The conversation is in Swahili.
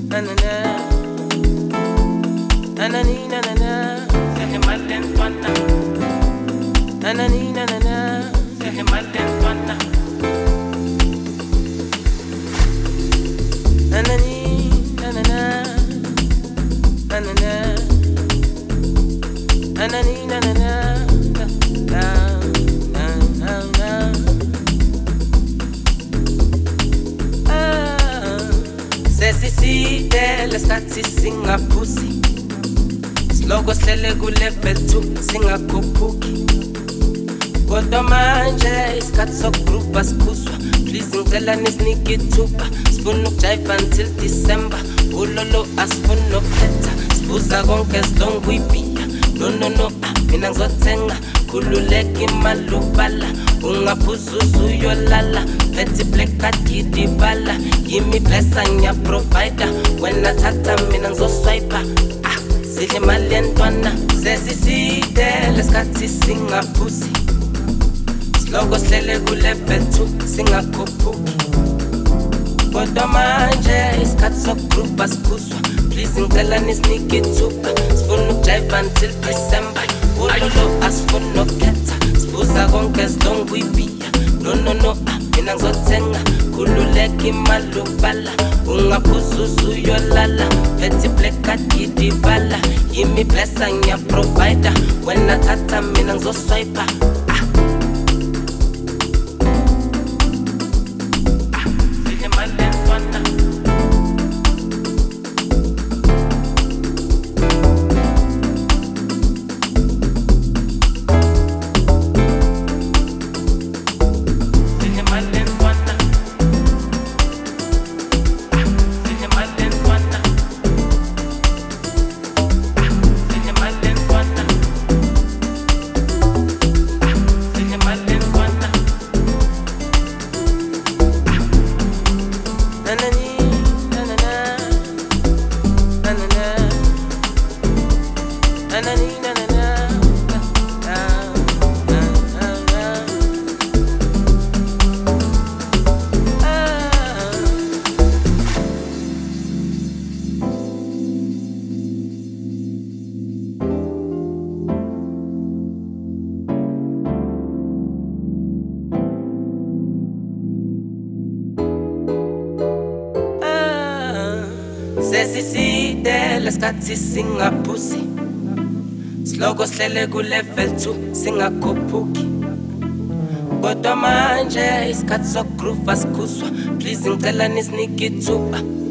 na na na, na na ni na na na, say malen twana, na na ni na na na, say malen twana, na na ni na na na, na na na, na na ni na na na, na na na na. Sesiside lesikhathi singaphusi, siloko sihlele ku-level 2 singakhuphuki. Kodwa manje isikhathi sokugrupha sikhuswa. Please ngicela nisinike ithuba, sifuna ukujive until December. Ulolo asifuna ukukhetha, sibuza konke sidonga kuyibhiya. No, mina ngizothenga khululeka imali ubala, ungaphuza uzuyolala. Petty black card gidibala, yimi blessa nya provider. Wena thatha mina ngizoswiper, sidle imali yentwana. Sesiside lesikhathi singaphusi, siloko sihlele ku-level 2 singakhuphuki. Kodwa manje isikhathi sokugrupha sikhuswa. Please ngicela nisinike ithuba, sifuna ukujive until December. Ulolo asifuna ukukhetha, sibuza konke sidonga kuyibhiya. No, mina ngizothenga khululeka imali ubala, ungaphuza uzuyolala. Petty black card gidibala, yimi blessa nya provider. Wena thatha mina ngizoswiper, sidle imali yentwana. Sesiside lesikhathi singaphusi, siloko sihlele ku-level 2 singakhuphuki. Kodwa manje isikhathi sokugrupha sikhuswa. Please ngicela nisinike ithuba,